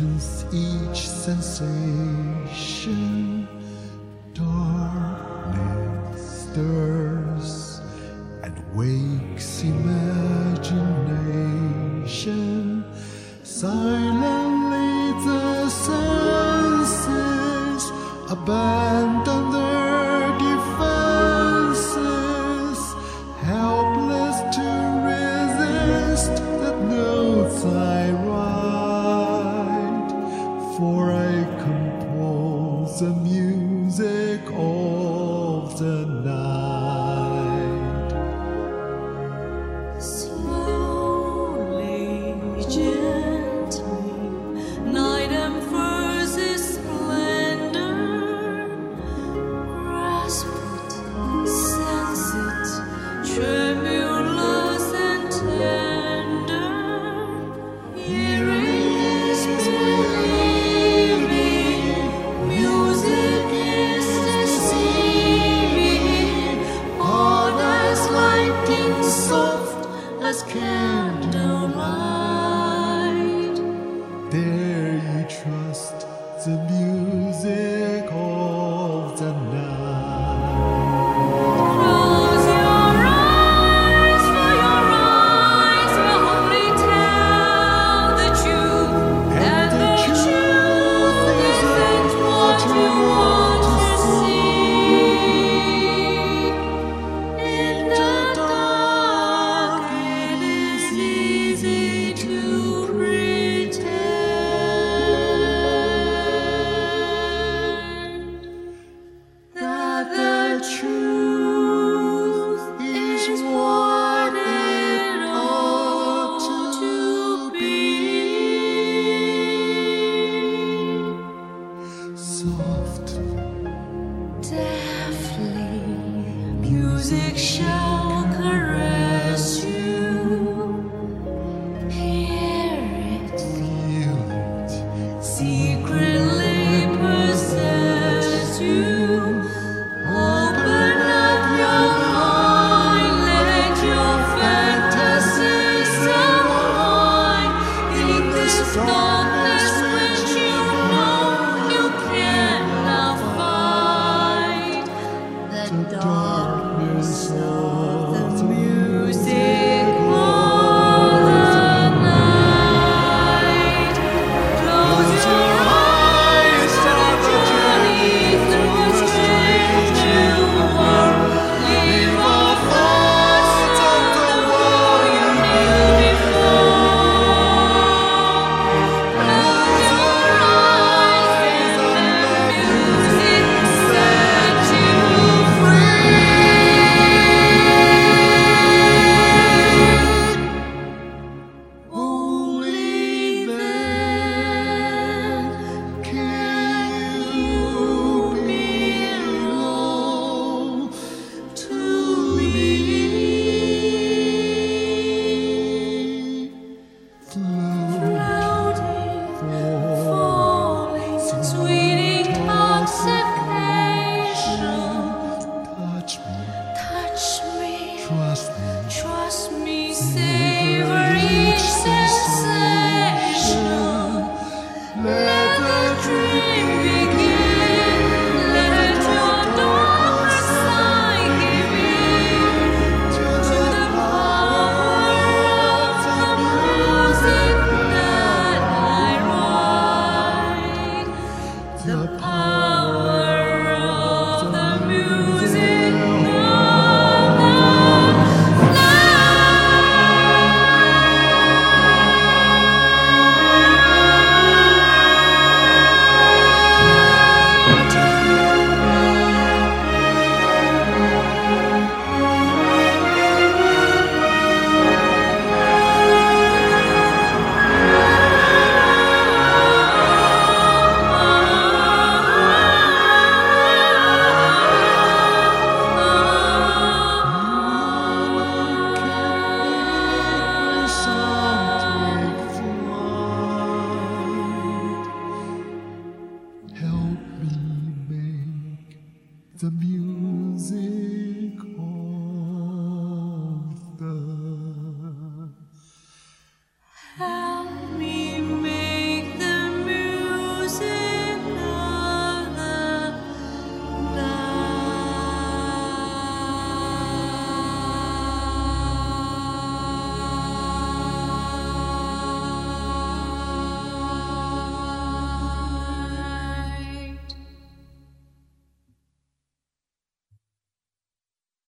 softens each sensation. Darkness stirs and wakes imagination. Silently the senses abandon their defenses, helpless to resist that notes I write, for I compose the music of the night. Slowly, gently, night unfurls its splendor. Grasp it, sense it, tremulous and tender. Here is believing, music is deceiving, hard as lightning, soft as candlelight. Dare you trust the music of the night? Close your eyes, for your eyes will only tell the truth, and the truth isn't what you want to see. In the dark, it is easy to pretend that the truth is what it ought to be. Soft, Deftly, music shall caress you. Hear it, feel it, secretly possess you. Open up your mind, let your fantasies unwind in this dark